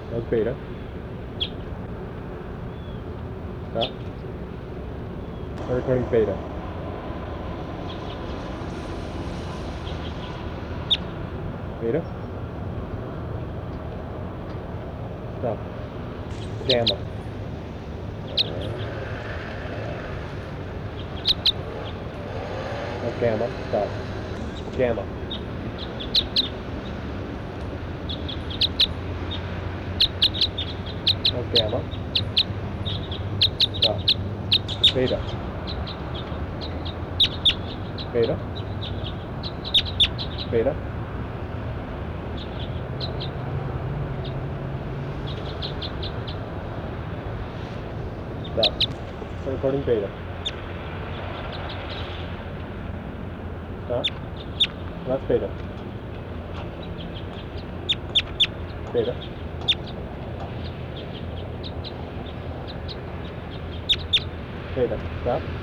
That's beta. Stop. We're recording beta. Beta. Stop. Gamma. That's gamma. Stop. Gamma. That's gamma. Stop. Beta. Beta. Beta. Stop. We're recording beta. Stop. That's beta. Beta. Beta. Stop.